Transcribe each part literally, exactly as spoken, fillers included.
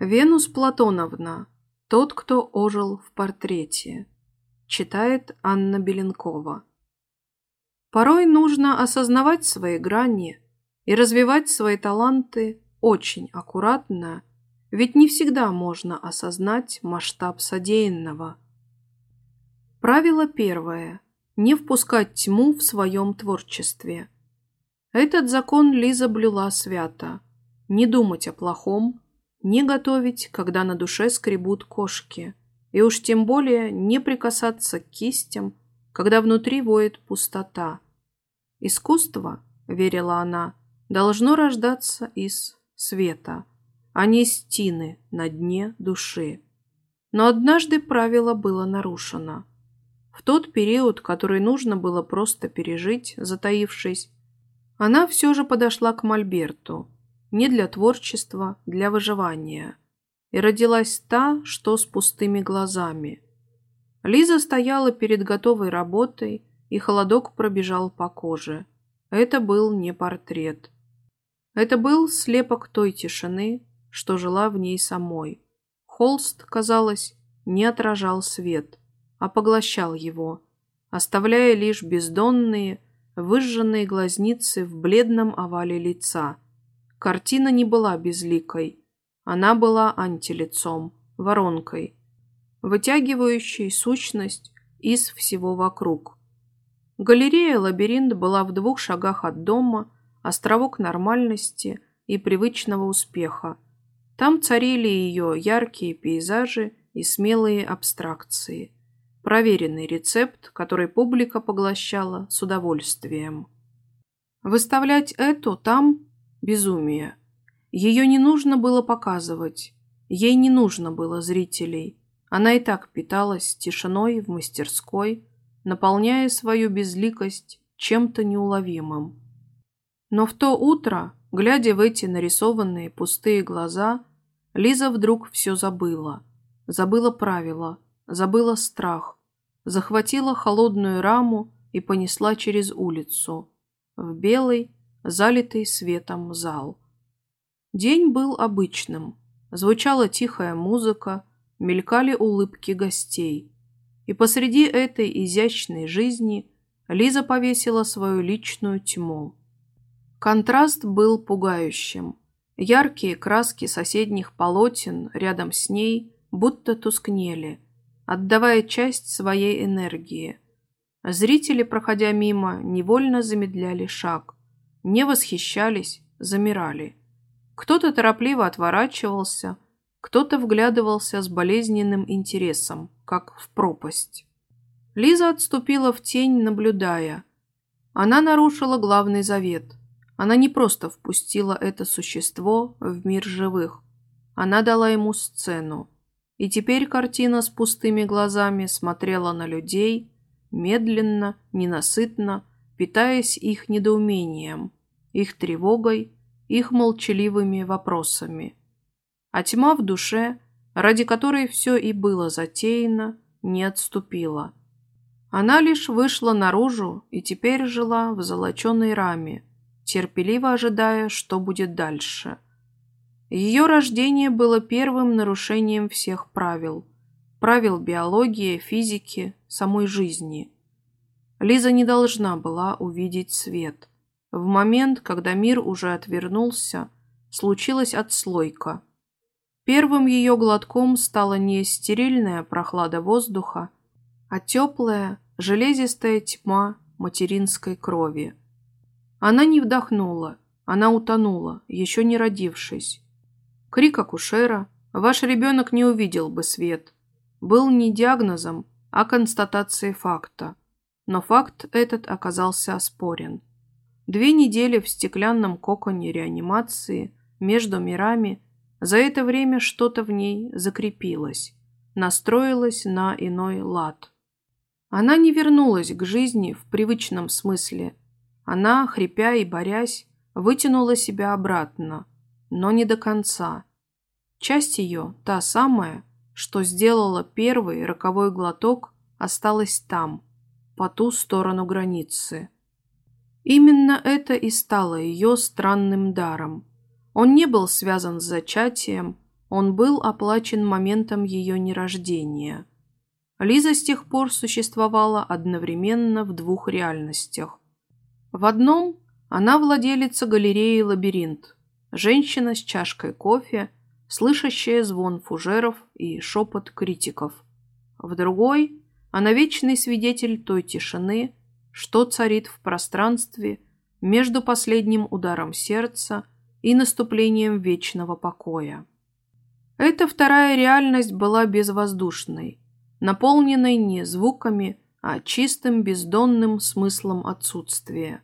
Венус Платоновна. Тот, кто ожил в портрете. Читает Анна Беленкова. Порой нужно осознавать свои грани и развивать свои таланты очень аккуратно, ведь не всегда можно осознать масштаб содеянного. Правило первое. Не впускать тьму в своем творчестве. Этот закон Лиза блюла свято. Не думать о плохом, не готовить, когда на душе скребут кошки, и уж тем более не прикасаться к кистям, когда внутри воет пустота. Искусство, верила она, должно рождаться из света, а не из тины на дне души. Но однажды правило было нарушено. В тот период, который нужно было просто пережить, затаившись, она все же подошла к мольберту, не для творчества, для выживания. И родилась та, что с пустыми глазами. Лиза стояла перед готовой работой, и холодок пробежал по коже. Это был не портрет. Это был слепок той тишины, что жила в ней самой. Холст, казалось, не отражал свет, а поглощал его, оставляя лишь бездонные, выжженные глазницы в бледном овале лица. Картина не была безликой. Она была антилицом, воронкой, вытягивающей сущность из всего вокруг. Галерея-лабиринт была в двух шагах от дома, островок нормальности и привычного успеха. Там царили ее яркие пейзажи и смелые абстракции. Проверенный рецепт, который публика поглощала с удовольствием. Выставлять эту там безумие. Ее не нужно было показывать. Ей не нужно было зрителей. Она и так питалась тишиной в мастерской, наполняя свою безликость чем-то неуловимым. Но в то утро, глядя в эти нарисованные пустые глаза, Лиза вдруг все забыла. Забыла правила, забыла страх, захватила холодную раму и понесла через улицу, в белый, залитый светом зал. День был обычным. Звучала тихая музыка, мелькали улыбки гостей. И посреди этой изящной жизни Лиза повесила свою личную тьму. Контраст был пугающим. Яркие краски соседних полотен рядом с ней будто тускнели, отдавая часть своей энергии. Зрители, проходя мимо, невольно замедляли шаг. Не восхищались, замирали. Кто-то торопливо отворачивался, кто-то вглядывался с болезненным интересом, как в пропасть. Лиза отступила в тень, наблюдая. Она нарушила главный завет. Она не просто впустила это существо в мир живых. Она дала ему сцену. И теперь картина с пустыми глазами смотрела на людей, медленно, ненасытно, питаясь их недоумением, их тревогой, их молчаливыми вопросами. А тьма в душе, ради которой все и было затеяно, не отступила. Она лишь вышла наружу и теперь жила в золоченой раме, терпеливо ожидая, что будет дальше. Ее рождение было первым нарушением всех правил, правил биологии, физики, самой жизни. Лиза не должна была увидеть свет. В момент, когда мир уже отвернулся, случилась отслойка. Первым ее глотком стала не стерильная прохлада воздуха, а теплая, железистая тьма материнской крови. Она не вдохнула, она утонула, еще не родившись. Крик акушера «Ваш ребенок не увидел бы свет» был не диагнозом, а констатацией факта. Но факт этот оказался оспорен. Две недели в стеклянном коконе реанимации между мирами, за это время что-то в ней закрепилось, настроилось на иной лад. Она не вернулась к жизни в привычном смысле. Она, хрипя и борясь, вытянула себя обратно, но не до конца. Часть ее, та самая, что сделала первый роковой глоток, осталась там, по ту сторону границы. Именно это и стало ее странным даром. Он не был связан с зачатием, он был оплачен моментом ее нерождения. Лиза с тех пор существовала одновременно в двух реальностях. В одном она владелица галереи «Лабиринт», женщина с чашкой кофе, слышащая звон фужеров и шепот критиков. В другой она вечный свидетель той тишины, что царит в пространстве между последним ударом сердца и наступлением вечного покоя. Эта вторая реальность была безвоздушной, наполненной не звуками, а чистым бездонным смыслом отсутствия.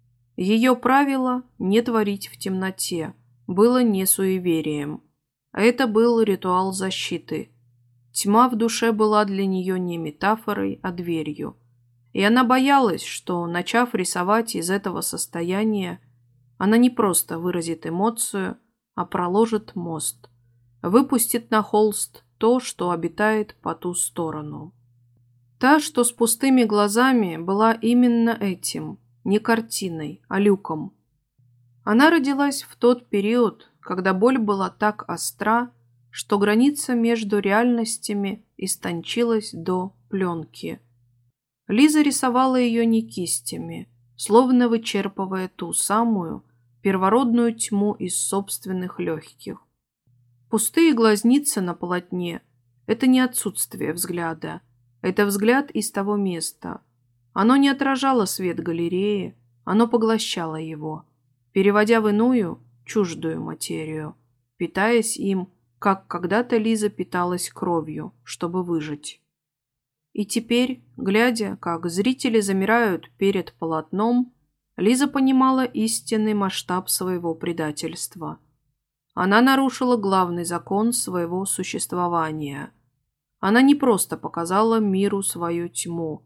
Ее правило не творить в темноте было не суеверием. Это был ритуал защиты. Тьма в душе была для нее не метафорой, а дверью. И она боялась, что, начав рисовать из этого состояния, она не просто выразит эмоцию, а проложит мост, выпустит на холст то, что обитает по ту сторону. Та, что с пустыми глазами, была именно этим, не картиной, а люком. Она родилась в тот период, когда боль была так остра, что граница между реальностями истончилась до пленки. Лиза рисовала ее не кистями, словно вычерпывая ту самую первородную тьму из собственных легких. Пустые глазницы на полотне – это не отсутствие взгляда, это взгляд из того места. Оно не отражало свет галереи, оно поглощало его, переводя в иную, чуждую материю, питаясь им, как когда-то Лиза питалась кровью, чтобы выжить. И теперь, глядя, как зрители замирают перед полотном, Лиза понимала истинный масштаб своего предательства. Она нарушила главный закон своего существования. Она не просто показала миру свою тьму.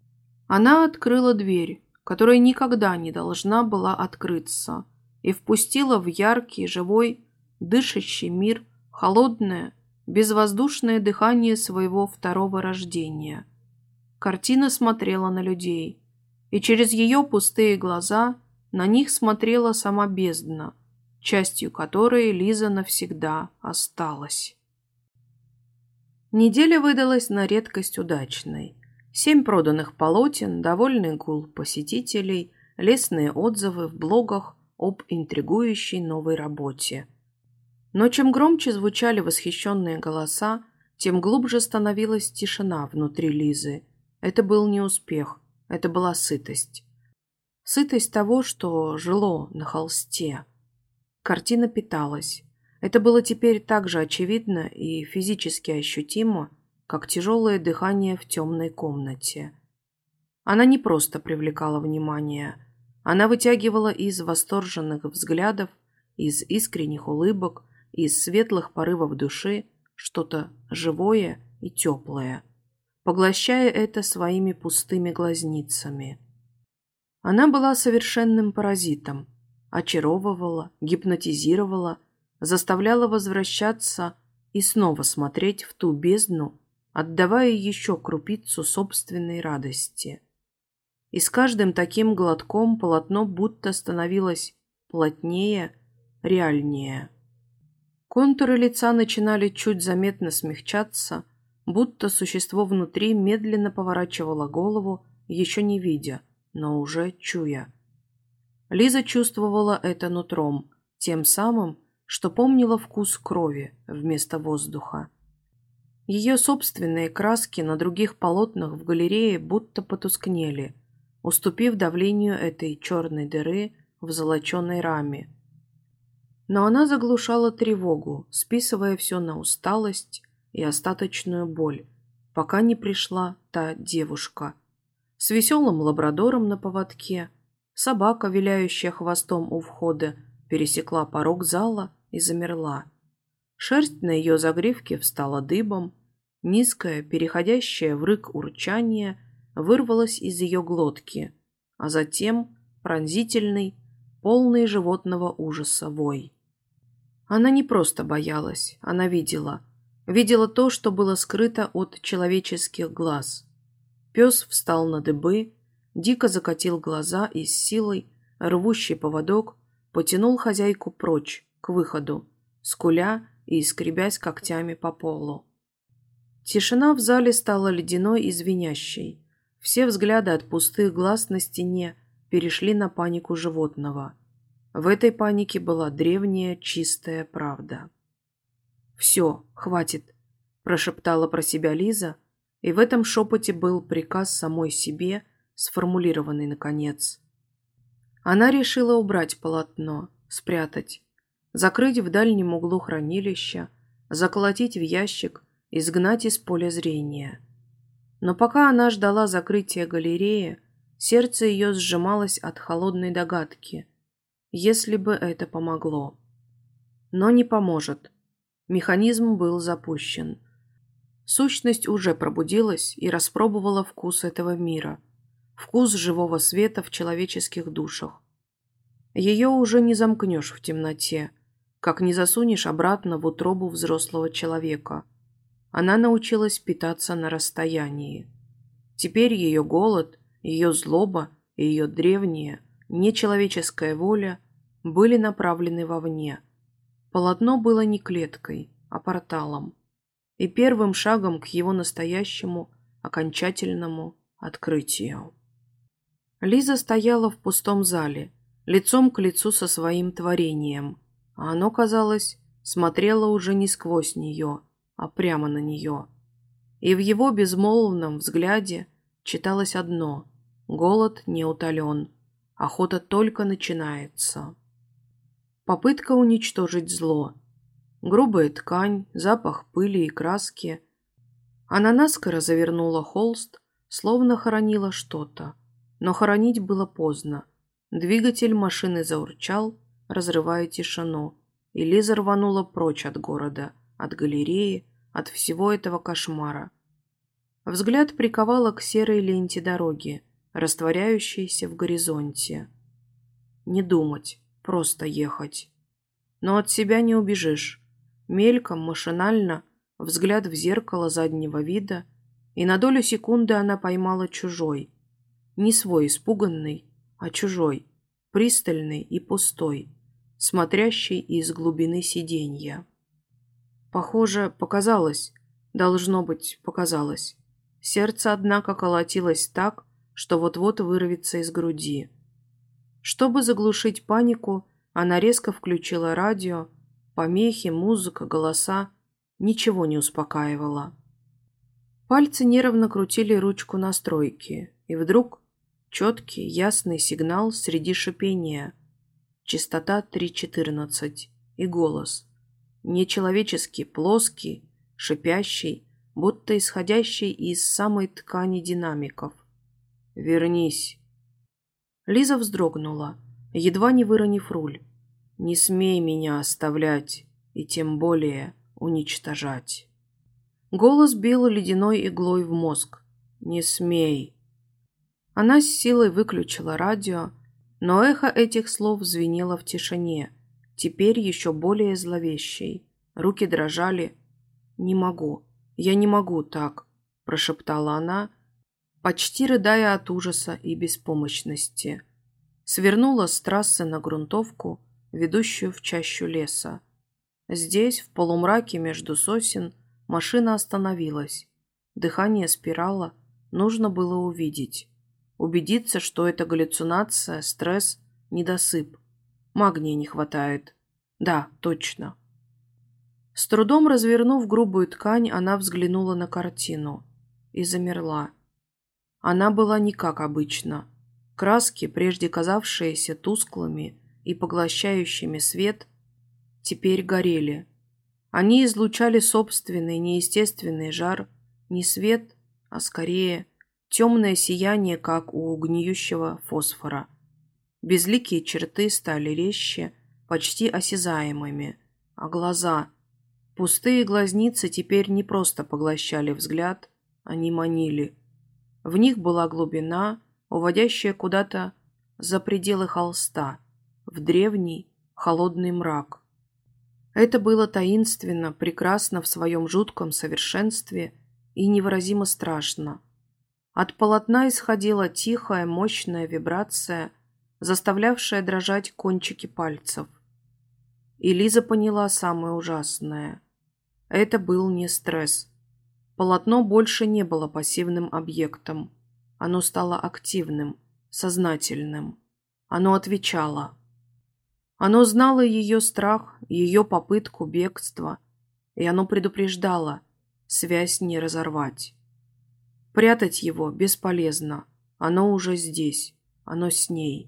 Она открыла дверь, которая никогда не должна была открыться, и впустила в яркий, живой, дышащий мир холодное, безвоздушное дыхание своего второго рождения. Картина смотрела на людей, и через ее пустые глаза на них смотрела сама бездна, частью которой Лиза навсегда осталась. Неделя выдалась на редкость удачной. Семь проданных полотен, довольный гул посетителей, лестные отзывы в блогах об интригующей новой работе. Но чем громче звучали восхищенные голоса, тем глубже становилась тишина внутри Лизы. Это был не успех, это была сытость. Сытость того, что жило на холсте. Картина питалась. Это было теперь так же очевидно и физически ощутимо, как тяжелое дыхание в темной комнате. Она не просто привлекала внимание, она вытягивала из восторженных взглядов, из искренних улыбок, из светлых порывов души что-то живое и теплое, поглощая это своими пустыми глазницами. Она была совершенным паразитом, очаровывала, гипнотизировала, заставляла возвращаться и снова смотреть в ту бездну, отдавая еще крупицу собственной радости. И с каждым таким глотком полотно будто становилось плотнее, реальнее. Контуры лица начинали чуть заметно смягчаться, будто существо внутри медленно поворачивало голову, еще не видя, но уже чуя. Лиза чувствовала это нутром, тем самым, что помнила вкус крови вместо воздуха. Ее собственные краски на других полотнах в галерее будто потускнели, уступив давлению этой черной дыры в золоченой раме. Но она заглушала тревогу, списывая все на усталость и остаточную боль, пока не пришла та девушка. С веселым лабрадором на поводке, собака, виляющая хвостом у входа, пересекла порог зала и замерла. Шерсть на ее загривке встала дыбом, низкое, переходящее в рык урчание вырвалось из ее глотки, а затем пронзительный, полный животного ужаса вой. Она не просто боялась, она видела. Видела то, что было скрыто от человеческих глаз. Пес встал на дыбы, дико закатил глаза и с силой, рвущий поводок, потянул хозяйку прочь, к выходу, скуля и скребясь когтями по полу. Тишина в зале стала ледяной и звенящей. Все взгляды от пустых глаз на стене перешли на панику животного. В этой панике была древняя чистая правда. «Все, хватит», – прошептала про себя Лиза, и в этом шепоте был приказ самой себе, сформулированный наконец. Она решила убрать полотно, спрятать, закрыть в дальнем углу хранилища, заколотить в ящик, изгнать из поля зрения. Но пока она ждала закрытия галереи, сердце ее сжималось от холодной догадки, если бы это помогло. Но не поможет. Механизм был запущен. Сущность уже пробудилась и распробовала вкус этого мира, вкус живого света в человеческих душах. Ее уже не замкнешь в темноте, как не засунешь обратно в утробу взрослого человека. Она научилась питаться на расстоянии. Теперь ее голод, ее злоба и ее древняя, нечеловеческая воля были направлены вовне. Полотно было не клеткой, а порталом. И первым шагом к его настоящему, окончательному открытию. Лиза стояла в пустом зале, лицом к лицу со своим творением, а оно, казалось, смотрело уже не сквозь нее, а прямо на нее. И в его безмолвном взгляде читалось одно – голод не утолен, охота только начинается. Попытка уничтожить зло. Грубая ткань, запах пыли и краски. Она наскоро завернула холст, словно хоронила что-то. Но хоронить было поздно. Двигатель машины заурчал, разрывая тишину, и Лиза рванула прочь от города, от галереи, от всего этого кошмара. Взгляд приковала к серой ленте дороги, растворяющейся в горизонте. Не думать, просто ехать. Но от себя не убежишь. Мельком, машинально, взгляд в зеркало заднего вида, и на долю секунды она поймала чужой. Не свой испуганный, а чужой, пристальный и пустой, смотрящий из глубины сиденья. Похоже, показалось, должно быть, показалось. Сердце, однако, колотилось так, что вот-вот вырвется из груди. Чтобы заглушить панику, она резко включила радио. Помехи, музыка, голоса. Ничего не успокаивало. Пальцы нервно крутили ручку настройки, и вдруг четкий, ясный сигнал среди шипения. Частота три четырнадцать и голос. Нечеловеческий, плоский, шипящий, будто исходящий из самой ткани динамиков. «Вернись!» Лиза вздрогнула, едва не выронив руль. «Не смей меня оставлять, и тем более уничтожать». Голос бил ледяной иглой в мозг. «Не смей». Она с силой выключила радио, но эхо этих слов звенело в тишине, теперь еще более зловещей. Руки дрожали. «Не могу, я не могу так», – прошептала она, почти рыдая от ужаса и беспомощности. Свернула с трассы на грунтовку, ведущую в чащу леса. Здесь, в полумраке между сосен, машина остановилась. Дыхание спирало, нужно было увидеть. Убедиться, что это галлюцинация, стресс, недосып. Магния не хватает. Да, точно. С трудом развернув грубую ткань, она взглянула на картину и замерла. Она была не как обычно. Краски, прежде казавшиеся тусклыми и поглощающими свет, теперь горели. Они излучали собственный неестественный жар, не свет, а скорее темное сияние, как у гниющего фосфора. Безликие черты стали резче, почти осязаемыми, а глаза, пустые глазницы теперь не просто поглощали взгляд, они манили. В них была глубина, уводящая куда-то за пределы холста, в древний холодный мрак. Это было таинственно, прекрасно в своем жутком совершенстве и невыразимо страшно. От полотна исходила тихая, мощная вибрация, заставлявшая дрожать кончики пальцев. И Лиза поняла самое ужасное. Это был не стресс. Полотно больше не было пассивным объектом. Оно стало активным, сознательным. Оно отвечало. Оно знало ее страх, ее попытку бегства, и оно предупреждало: связь не разорвать. Прятать его бесполезно, оно уже здесь, оно с ней.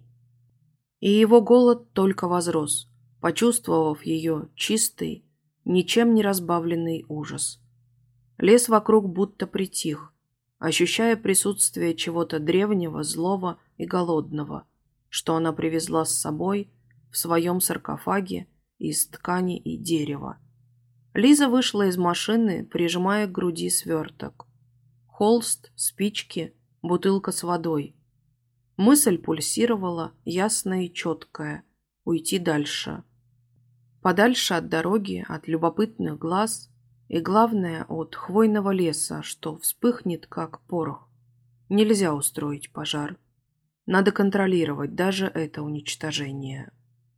И его голод только возрос, почувствовав ее чистый, ничем не разбавленный ужас. Лес вокруг будто притих, ощущая присутствие чего-то древнего, злого и голодного, что она привезла с собой в своем саркофаге из ткани и дерева. Лиза вышла из машины, прижимая к груди сверток. Холст, спички, бутылка с водой. Мысль пульсировала, ясная и четкая. Уйти дальше. Подальше от дороги, от любопытных глаз и, главное, от хвойного леса, что вспыхнет, как порох. Нельзя устроить пожар. Надо контролировать даже это уничтожение.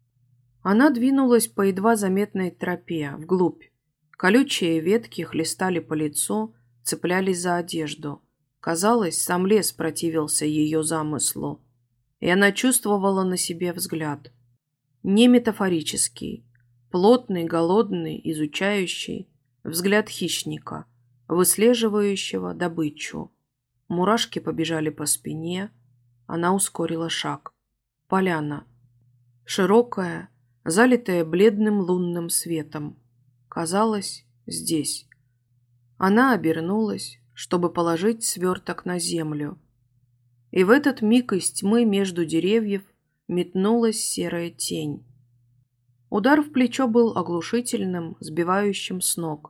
Она двинулась по едва заметной тропе, вглубь. Колючие ветки хлестали по лицу, цеплялись за одежду. Казалось, сам лес противился ее замыслу, и она чувствовала на себе взгляд. Не метафорический, плотный, голодный, изучающий, взгляд хищника, выслеживающего добычу. Мурашки побежали по спине, она ускорила шаг. Поляна. Широкая, залитая бледным лунным светом. Казалось, здесь. Она обернулась, чтобы положить сверток на землю. И в этот миг из тьмы между деревьев метнулась серая тень. Удар в плечо был оглушительным, сбивающим с ног.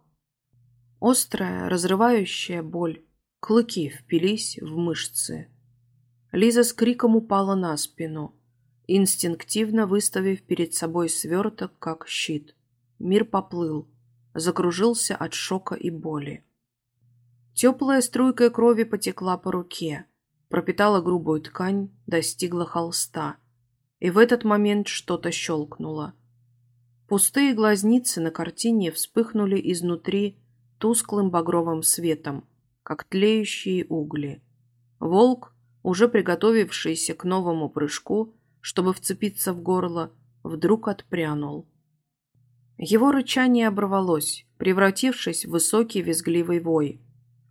Острая, разрывающая боль. Клыки впились в мышцы. Лиза с криком упала на спину, инстинктивно выставив перед собой сверток, как щит. Мир поплыл, закружился от шока и боли. Теплая струйка крови потекла по руке, пропитала грубую ткань, достигла холста. И в этот момент что-то щелкнуло. Пустые глазницы на картине вспыхнули изнутри тусклым багровым светом, как тлеющие угли. Волк, уже приготовившийся к новому прыжку, чтобы вцепиться в горло, вдруг отпрянул. Его рычание оборвалось, превратившись в высокий визгливый вой.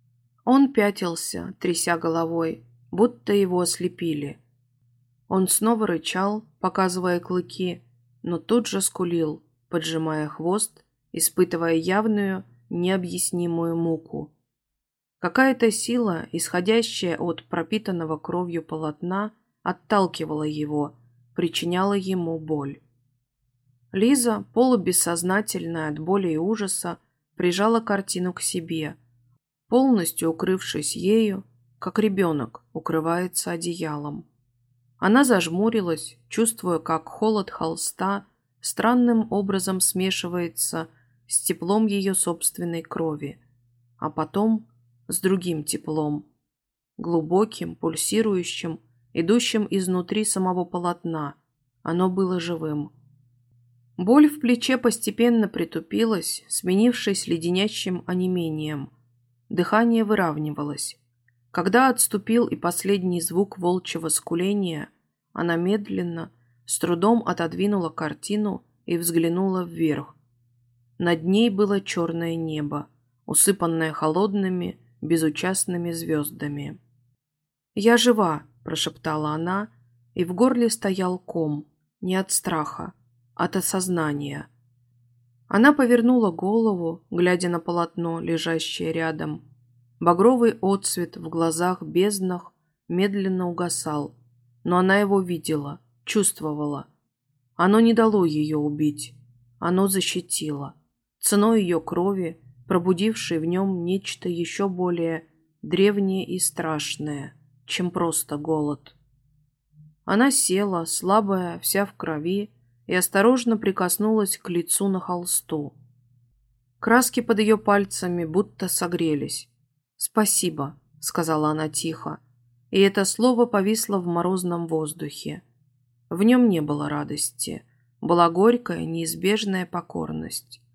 Он пятился, тряся головой, будто его ослепили. Он снова рычал, показывая клыки, но тут же скулил, поджимая хвост, испытывая явную, необъяснимую муку. Какая-то сила, исходящая от пропитанного кровью полотна, отталкивала его, причиняла ему боль. Лиза, полубессознательная от боли и ужаса, прижала картину к себе, полностью укрывшись ею, как ребенок укрывается одеялом. Она зажмурилась, чувствуя, как холод холста странным образом смешивается с теплом ее собственной крови, а потом с другим теплом, глубоким, пульсирующим, идущим изнутри самого полотна. Оно было живым. Боль в плече постепенно притупилась, сменившись леденящим онемением. Дыхание выравнивалось. Когда отступил и последний звук волчьего скуления, она медленно, с трудом отодвинула картину и взглянула вверх. Над ней было черное небо, усыпанное холодными, безучастными звездами. «Я жива», – прошептала она, и в горле стоял ком, не от страха, от осознания. Она повернула голову, глядя на полотно, лежащее рядом. Багровый отсвет в глазах безднах медленно угасал, но она его видела, чувствовала. Оно не дало ее убить, оно защитило, ценой ее крови, пробудившей в нем нечто еще более древнее и страшное, чем просто голод. Она села, слабая, вся в крови, и осторожно прикоснулась к лицу на холсту. Краски под ее пальцами будто согрелись. «Спасибо», — сказала она тихо, и это слово повисло в морозном воздухе. В нем не было радости, была горькая, неизбежная покорность.